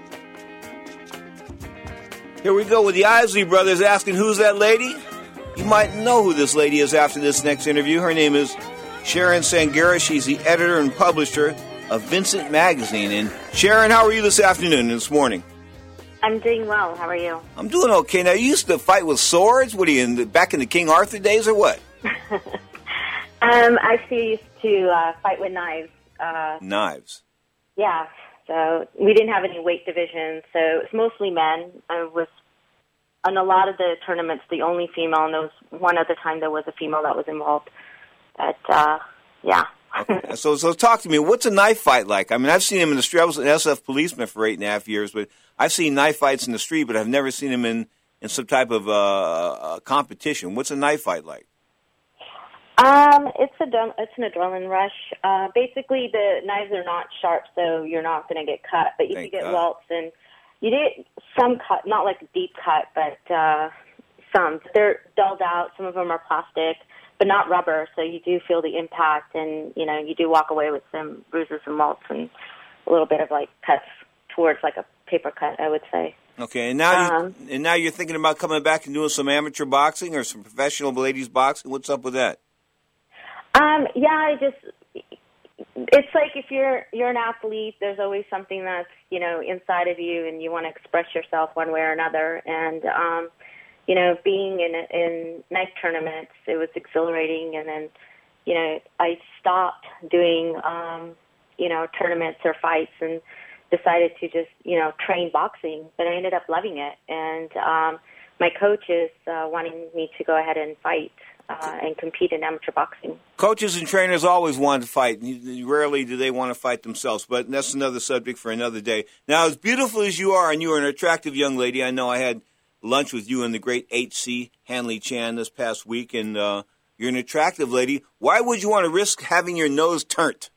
Here we go with the Isley brothers asking who's that lady? You might know who this lady is after this next interview. Her name is Sharon Sangera. She's the editor and publisher of Vincent Magazine. And Sharon, how are you this afternoon and this morning? I'm doing well. How are you? I'm doing okay. Now, you used to fight with swords? What are you, in the, back in the King Arthur days or what? um, I actually used to uh, fight with knives. Uh, Knives? Yeah. So we didn't have any weight divisions, so it's mostly men. I was on a lot of the tournaments the only female, and there was one other time there was a female that was involved. But, uh, yeah. Okay. So so talk to me. What's a knife fight like? I mean, I've seen him in the street. I was an S F policeman for eight and a half years, but I've seen knife fights in the street, but I've never seen him in, in some type of uh, uh, competition. What's a knife fight like? Um, it's a it's an adrenaline rush. Uh, basically, the knives are not sharp, so you're not going to get cut. But you Thank can get God. welts, and you get some cut, not like a deep cut, but uh, some. They're dulled out. Some of them are plastic, but not rubber. So you do feel the impact, and you know you do walk away with some bruises and welts and a little bit of like cuts towards like a paper cut, I would say. Okay, and now Um, you, and now you're thinking about coming back and doing some amateur boxing or some professional ladies boxing. What's up with that? Um, yeah, I just, it's like if you're, you're an athlete, there's always something that's, you know, inside of you and you want to express yourself one way or another. And, um, you know, being in, in knife tournaments, it was exhilarating. And then, you know, I stopped doing, um, you know, tournaments or fights and decided to just, you know, train boxing. But I ended up loving it. And, um, my coach is, uh, wanting me to go ahead and fight. Uh, and compete in amateur boxing. Coaches and trainers always want to fight. Rarely do they want to fight themselves, but that's another subject for another day. Now, as beautiful as you are, and you are an attractive young lady, I know I had lunch with you and the great H C Hanley Chan this past week, and uh, you're an attractive lady. Why would you want to risk having your nose turned?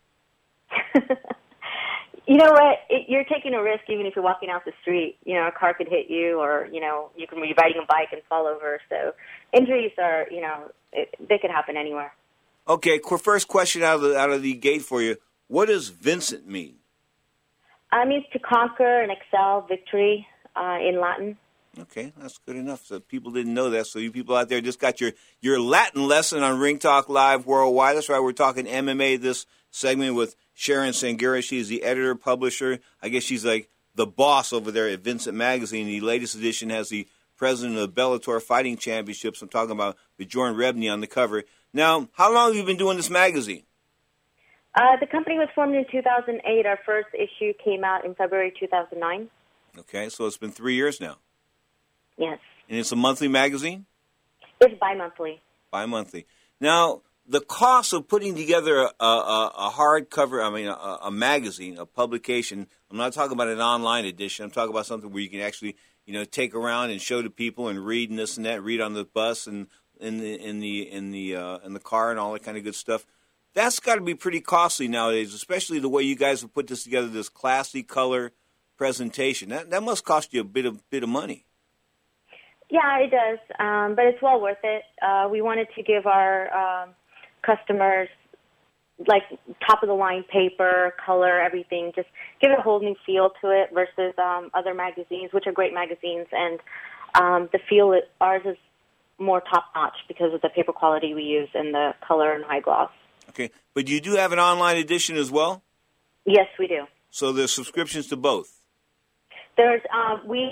You know what? It, you're taking a risk even if you're walking out the street. You know, a car could hit you, or, you know, you can be riding a bike and fall over. So injuries are, you know, it, they could happen anywhere. Okay, qu- first question out of the, out of the gate for you. What does Vincent mean? Uh, it means to conquer and excel, victory uh, in Latin. Okay, that's good enough. So people didn't know that. So you people out there just got your, your Latin lesson on Ring Talk Live Worldwide. That's right, we're talking M M A this segment with Sharon Sangera. She's the editor, publisher. I guess she's like the boss over there at Vincent Magazine. The latest edition has the president of Bellator Fighting Championships. I'm talking about Bjorn Rebney on the cover. Now, how long have you been doing this magazine? Uh, the company was formed in two thousand eight. Our first issue came out in February two thousand nine. Okay, so it's been three years now. Yes. And it's a monthly magazine? It's bi-monthly. Bi-monthly. Now, the cost of putting together a, a, a hardcover, I mean, a, a magazine, a publication, I'm not talking about an online edition. I'm talking about something where you can actually, you know, take around and show to people and read and this and that, read on the bus and in the in the in the uh, in the car and all that kind of good stuff. That's got to be pretty costly nowadays, especially the way you guys have put this together, this classy color presentation. That that must cost you a bit of bit of money. Yeah, it does, um, but it's well worth it. Uh, we wanted to give our um, customers, like, top-of-the-line paper, color, everything, just give it a whole new feel to it versus um, other magazines, which are great magazines, and um, the feel, it, ours is more top-notch because of the paper quality we use and the color and high gloss. Okay, but you do have an online edition as well? Yes, we do. So there's subscriptions to both? There's, um, we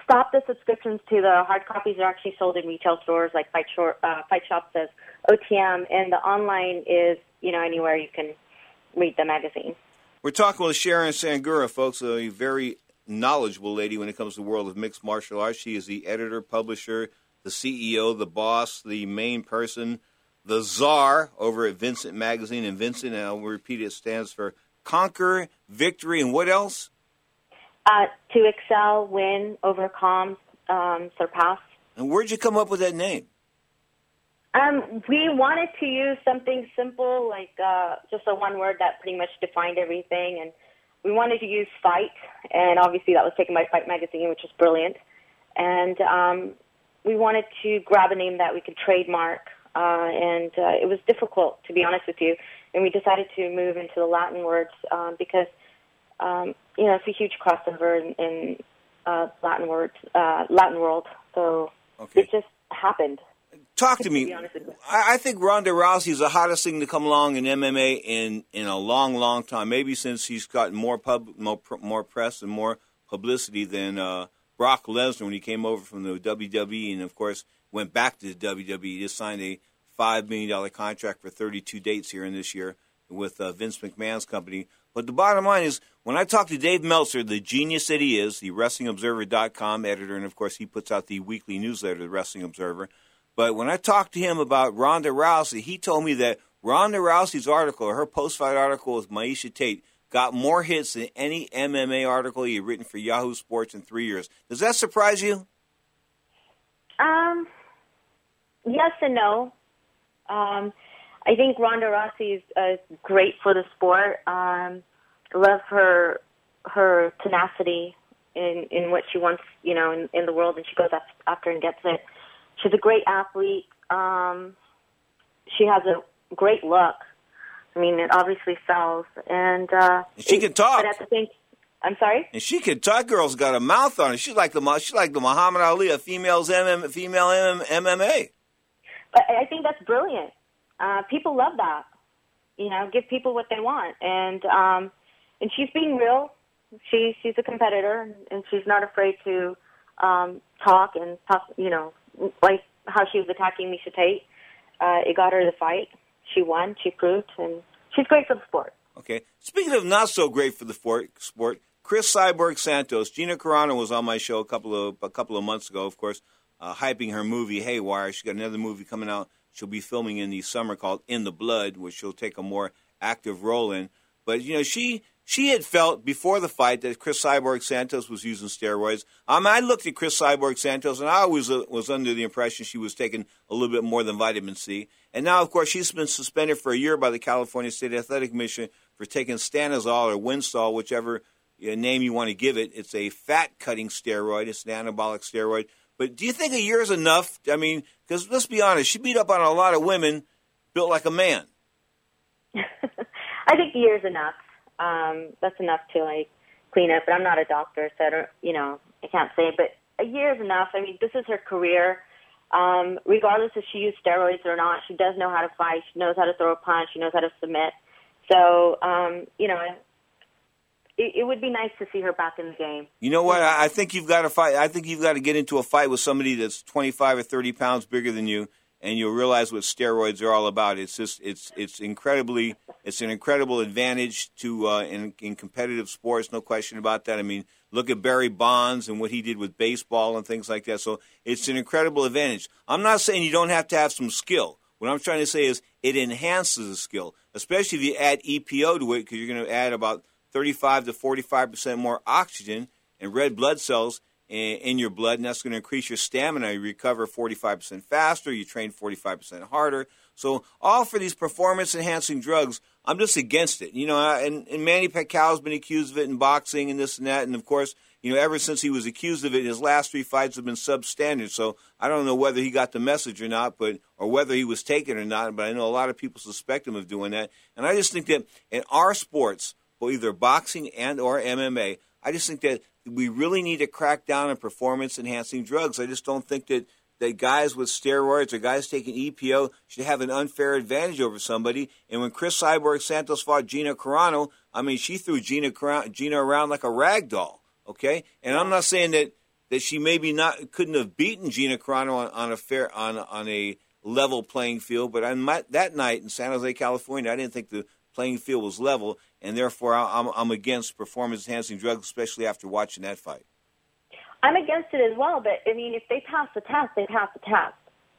stopped the subscriptions to the hard copies. Are actually sold in retail stores like Fight, Short, uh, Fight Shop says, O T M, and the online is, you know, anywhere you can read the magazine. We're talking with Sharon Sangura, folks, a very knowledgeable lady when it comes to the world of mixed martial arts. She is the editor, publisher, the C E O, the boss, the main person, the czar over at Vincent Magazine. And Vincent, and I'll repeat it, stands for Conquer, Victory, and what else? Uh, to excel, win, overcome, um, surpass. And where'd you come up with that name? Um, we wanted to use something simple, like uh, just a one word that pretty much defined everything. And we wanted to use fight, and obviously that was taken by Fight Magazine, which was brilliant. And um, we wanted to grab a name that we could trademark, uh, and uh, it was difficult, to be honest with you. And we decided to move into the Latin words um, because, um, you know, it's a huge crossover in, in uh, Latin words, uh, Latin world. So okay. It just happened. Talk to me. I, I think Ronda Rousey is the hottest thing to come along in M M A in, in a long, long time. Maybe since he's gotten more pub, more, more press and more publicity than uh, Brock Lesnar when he came over from the W W E and, of course, went back to the W W E. He just signed a five million dollars contract for thirty-two dates here in this year with uh, Vince McMahon's company. But the bottom line is, when I talk to Dave Meltzer, the genius that he is, the Wrestling Observer dot com editor, and, of course, he puts out the weekly newsletter, the Wrestling Observer. But when I talked to him about Ronda Rousey, he told me that Ronda Rousey's article, her post-fight article with Miesha Tate, got more hits than any M M A article he had written for Yahoo Sports in three years. Does that surprise you? Um, yes and no. Um, I think Ronda Rousey is uh, great for the sport. Um, I love her her tenacity in, in what she wants, you know, in, in the world, and she goes after and gets it. She's a great athlete. Um, she has a great look. I mean, it obviously sells. And, uh, and she can talk. But at the same, I'm sorry? And she can talk. Girl's got a mouth on her. She's like the she's like the Muhammad Ali of females M M, female M M A. But I think that's brilliant. Uh, people love that. You know, give people what they want. And um, and she's being real. She she's a competitor, and she's not afraid to um, talk and talk. You know, like how she was attacking Miesha Tate. Uh, it got her the fight. She won. She proved, and she's great for the sport. Okay. Speaking of not so great for the sport, sport Chris Cyborg Santos, Gina Carano was on my show a couple of a couple of months ago. Of course, uh, hyping her movie Haywire. She got another movie coming out. She'll be filming in the summer called In the Blood, which she'll take a more active role in. But you know, she she had felt before the fight that Chris Cyborg Santos was using steroids. Um, I looked at Chris Cyborg Santos, and I always uh, was under the impression she was taking a little bit more than vitamin C. And now, of course, she's been suspended for a year by the California State Athletic Commission for taking Stanozol or Winstol, whichever you know, name you want to give it. It's a fat-cutting steroid. It's an anabolic steroid. But do you think a year is enough? I mean, because let's be honest, she beat up on a lot of women built like a man. I think a year is enough. Um, that's enough to, like, clean up. But I'm not a doctor, so I don't, you know, I can't say. But a year is enough. I mean, this is her career. Um, regardless if she used steroids or not, she does know how to fight. She knows how to throw a punch. She knows how to submit. So, um, you know, it, it would be nice to see her back in the game. You know what? I think you've got to fight. I think you've got to get into a fight with somebody that's twenty-five or thirty pounds bigger than you, and you'll realize what steroids are all about. It's just, it's, it's incredibly, it's an incredible advantage to uh, in, in competitive sports. No question about that. I mean, look at Barry Bonds and what he did with baseball and things like that. So it's an incredible advantage. I'm not saying you don't have to have some skill. What I'm trying to say is it enhances the skill, especially if you add E P O to it, because you're going to add about thirty-five to forty-five percent more oxygen and red blood cells in, in your blood, and that's going to increase your stamina. You recover forty-five percent faster. You train forty-five percent harder. So all for these performance-enhancing drugs, I'm just against it. You know, and, and Manny Pacquiao's been accused of it in boxing and this and that, and, of course, you know, ever since he was accused of it, his last three fights have been substandard. So I don't know whether he got the message or not, but or whether he was taken or not, but I know a lot of people suspect him of doing that. And I just think that in our sports, well, either boxing and or M M A, I just think that we really need to crack down on performance-enhancing drugs. I just don't think that, that guys with steroids or guys taking E P O should have an unfair advantage over somebody. And when Chris Cyborg Santos fought Gina Carano, I mean, she threw Gina, Gina around like a rag doll, okay? And I'm not saying that that she maybe not couldn't have beaten Gina Carano on, on a fair on on a level playing field. But on my, that night in San Jose, California, I didn't think the playing field was level, and therefore I'm, I'm against performance-enhancing drugs, especially after watching that fight. I'm against it as well, but, I mean, if they pass the test, they pass the test.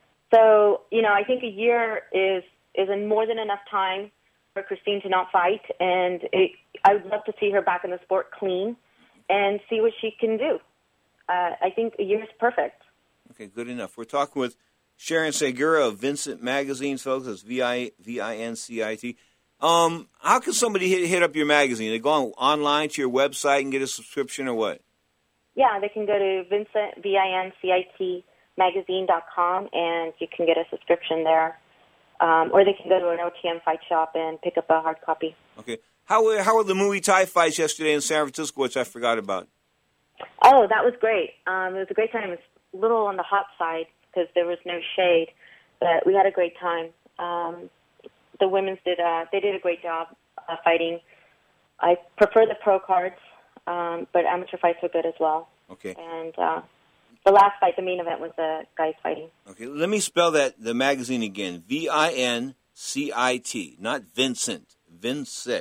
So, you know, I think a year is, is more than enough time for Christine to not fight, and it, I would love to see her back in the sport clean and see what she can do. Uh, I think a year is perfect. Okay, good enough. We're talking with Sharon Segura of Vincent Magazine, folks. That's V I N C I T. Um, how can somebody hit, hit up your magazine? They go on, online to your website and get a subscription or what? Yeah, they can go to Vincent, V I N C I T magazine dot com, and you can get a subscription there. Um, or they can go to an O T M fight shop and pick up a hard copy. Okay. How were, how were the Muay Thai fights yesterday in San Francisco, which I forgot about? Oh, that was great. Um, it was a great time. It was a little on the hot side because there was no shade, but we had a great time. Um, the women's did uh, they did a great job uh, fighting. I prefer the pro cards, um, but amateur fights were good as well. Okay. And uh, the last fight, the main event, was the guys fighting. Okay, let me spell that, the magazine again. V I N C I T, not Vincent. Vincent.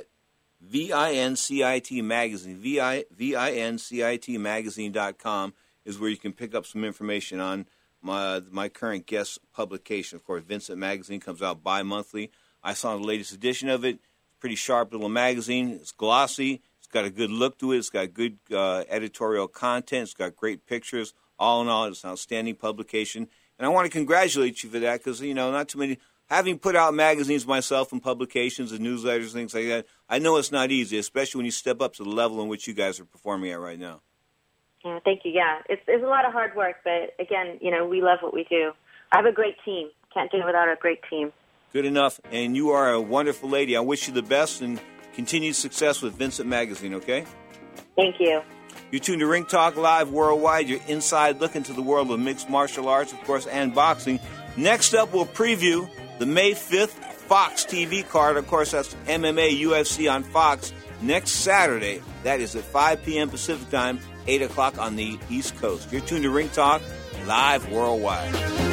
V I N C I T magazine. V I N C I T magazine dot com is where you can pick up some information on my my current guest publication. Of course, Vincent Magazine comes out bi-monthly. I saw the latest edition of it. Pretty sharp little magazine. It's glossy. It's got a good look to it. It's got good uh, editorial content. It's got great pictures. All in all, it's an outstanding publication. And I want to congratulate you for that because, you know, not too many, having put out magazines myself and publications and newsletters, things like that, I know it's not easy, especially when you step up to the level in which you guys are performing at right now. Yeah, thank you. Yeah, it's, it's a lot of hard work, but again, you know, we love what we do. I have a great team. Can't do it without a great team. Good enough. And you are a wonderful lady. I wish you the best and continued success with Vincent Magazine, okay? Thank you. You're tuned to Ring Talk Live Worldwide, your inside look into the world of mixed martial arts, of course, and boxing. Next up, we'll preview the May fifth Fox T V card. Of course, that's M M A U F C on Fox next Saturday. That is at five p.m. Pacific Time, eight o'clock on the East Coast. You're tuned to Ring Talk Live Worldwide.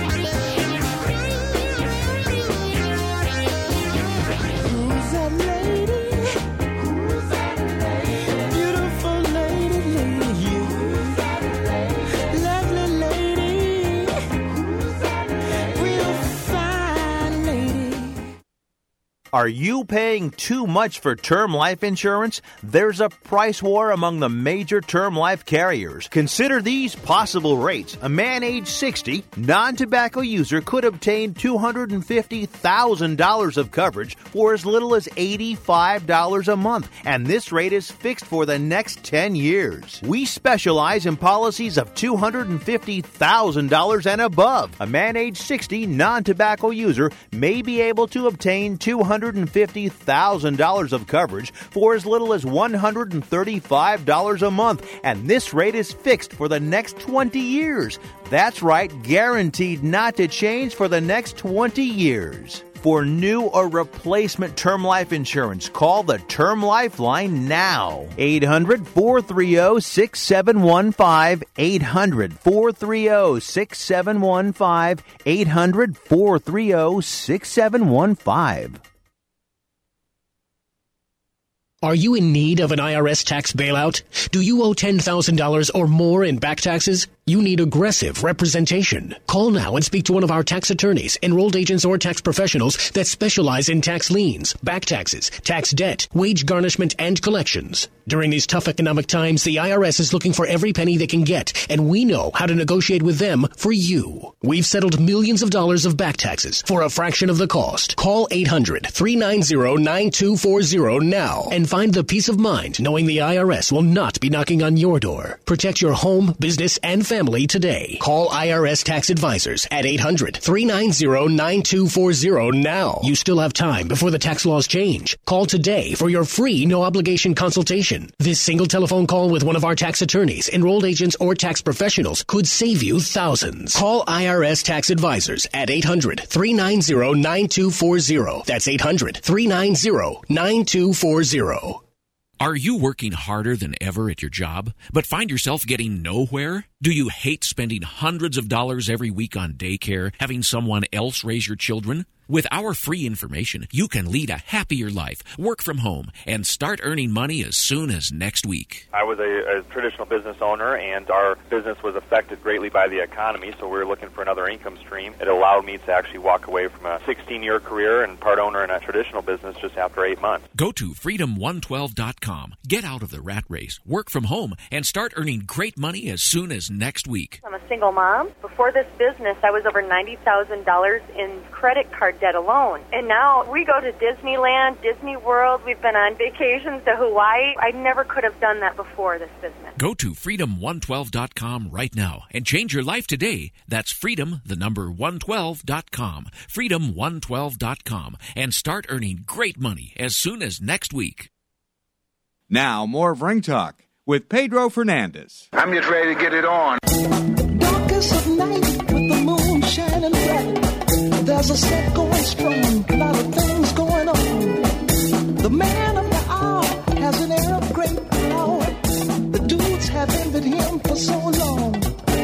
Are you paying too much for term life insurance? There's a price war among the major term life carriers. Consider these possible rates. A man age sixty, non-tobacco user could obtain two hundred fifty thousand dollars of coverage for as little as eighty-five dollars a month, and this rate is fixed for the next ten years. We specialize in policies of two hundred fifty thousand dollars and above. A man age sixty, non-tobacco user may be able to obtain two hundred fifty thousand dollars of coverage for as little as one hundred thirty-five dollars a month, and this rate is fixed for the next twenty years. That's right, guaranteed not to change for the next twenty years. For new or replacement term life insurance, call the Term Lifeline now. eight hundred, four three zero, six seven one five. eight hundred, four three zero, six seven one five. eight hundred, four three zero, six seven one five. Are you in need of an I R S tax bailout? Do you owe ten thousand dollars or more in back taxes? You need aggressive representation. Call now and speak to one of our tax attorneys, enrolled agents, or tax professionals that specialize in tax liens, back taxes, tax debt, wage garnishment, and collections. During these tough economic times, the I R S is looking for every penny they can get, and we know how to negotiate with them for you. We've settled millions of dollars of back taxes for a fraction of the cost. Call eight hundred, three nine zero, nine two four zero now and find the peace of mind knowing the I R S will not be knocking on your door. Protect your home, business, and family today. Call I R S Tax Advisors at eight hundred, three nine zero, nine two four zero now. You still have time before the tax laws change. Call today for your free no-obligation consultation. This single telephone call with one of our tax attorneys, enrolled agents, or tax professionals could save you thousands. Call I R S Tax Advisors at eight hundred, three nine zero, nine two four zero. That's eight hundred, three nine zero, nine two four zero. Are you working harder than ever at your job, but find yourself getting nowhere? Do you hate spending hundreds of dollars every week on daycare, having someone else raise your children? With our free information, you can lead a happier life, work from home, and start earning money as soon as next week. I was a, a traditional business owner, and our business was affected greatly by the economy, so we were looking for another income stream. It allowed me to actually walk away from a sixteen-year career and part owner in a traditional business just after eight months. Go to freedom one twelve dot com. Get out of the rat race, work from home, and start earning great money as soon as next week. I'm a single mom. Before this business, I was over ninety thousand dollars in credit card debt alone. And now we go to Disneyland, Disney World. We've been on vacations to Hawaii. I never could have done that before this business. Go to freedom one twelve dot com right now and change your life today. That's freedom, the number one twelve dot com. freedom one twelve dot com. And start earning great money as soon as next week. Now, more of Ring Talk with Pedro Fernandez. I'm just ready to get it on. Darkest of night with the moon shining bright. There's a set going strong, a lot of things going on. The man of the hour has an air of great power. The dudes have envied him for so long.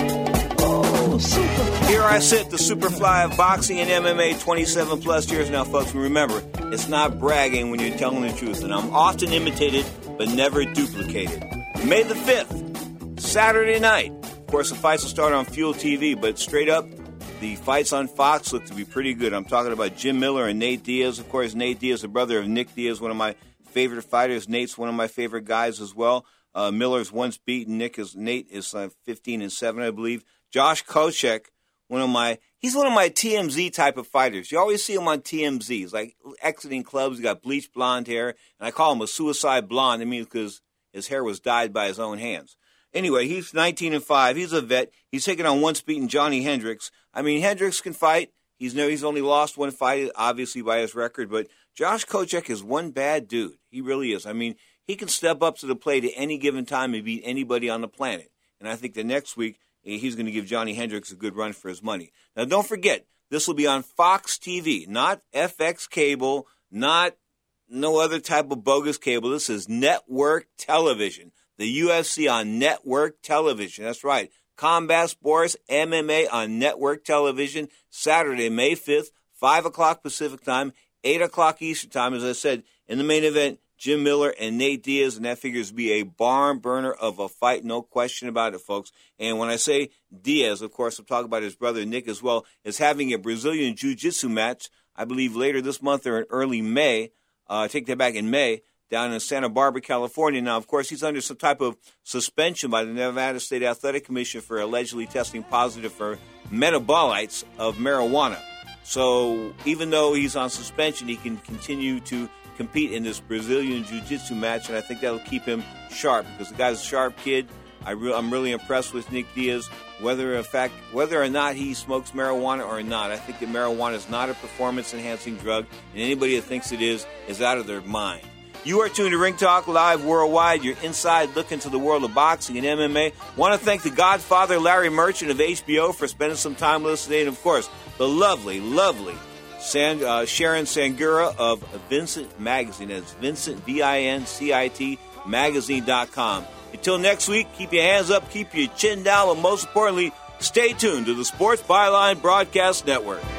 Oh, Superfly. Here I sit, the Superfly of boxing and M M A, twenty-seven plus years now, folks. And remember, it's not bragging when you're telling the truth. And I'm often imitated, but never duplicated. May the fifth, Saturday night. Of course, the fights will start on Fuel T V, but straight up, the fights on Fox look to be pretty good. I'm talking about Jim Miller and Nate Diaz. Of course, Nate Diaz, the brother of Nick Diaz, one of my favorite fighters. Nate's one of my favorite guys as well. Uh, Miller's once beaten. Nick is Nate is uh, fifteen and seven, I believe. Josh Koscheck, one of my he's one of my T M Z type of fighters. You always see him on T M Z. He's like exiting clubs. He's got bleached blonde hair, and I call him a suicide blonde. I mean, because his hair was dyed by his own hands. Anyway, he's nineteen and five. He's a vet. He's taking on once beaten Johnny Hendricks. I mean, Hendricks can fight. He's no, he's only lost one fight, obviously by his record. But Josh Koscheck is one bad dude. He really is. I mean, he can step up to the plate at any given time and beat anybody on the planet. And I think the next week he's going to give Johnny Hendricks a good run for his money. Now, don't forget, this will be on Fox T V, not F X cable, not no other type of bogus cable. This is network television. The U F C on network television. That's right. Combat Sports, M M A on network television. Saturday, May fifth, five o'clock Pacific time, eight o'clock Eastern time. As I said, in the main event, Jim Miller and Nate Diaz, and that figures to be a barn burner of a fight, no question about it, folks. And when I say Diaz, of course, I'm talking about his brother Nick as well, is having a Brazilian Jiu-Jitsu match, I believe later this month or in early May. Uh, take that back, in May. Down in Santa Barbara, California. Now, of course, he's under some type of suspension by the Nevada State Athletic Commission for allegedly testing positive for metabolites of marijuana. So even though he's on suspension, he can continue to compete in this Brazilian Jiu-Jitsu match, and I think that'll keep him sharp because the guy's a sharp kid. I re- I'm really impressed with Nick Diaz, whether in fact, whether or not he smokes marijuana or not. I think that marijuana is not a performance-enhancing drug, and anybody that thinks it is is out of their mind. You are tuned to Ring Talk Live Worldwide, your inside look into the world of boxing and M M A. Want to thank the Godfather, Larry Merchant of H B O, for spending some time with us today. And, of course, the lovely, lovely San, uh, Sharon Sangura of Vincent Magazine. That's Vincent, V I N C I T, magazine dot com. Until next week, keep your hands up, keep your chin down, and most importantly, stay tuned to the Sports Byline Broadcast Network.